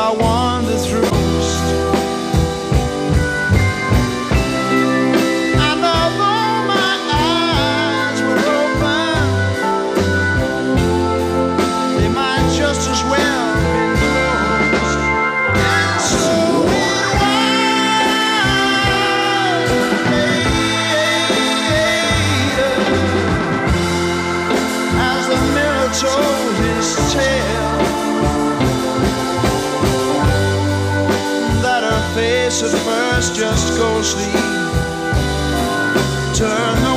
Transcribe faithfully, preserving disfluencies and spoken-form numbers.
I wander through. And although my eyes were open, they might just as well have been closed. And so it was later, as the mirror told his tale, that her face at first just ghostly turned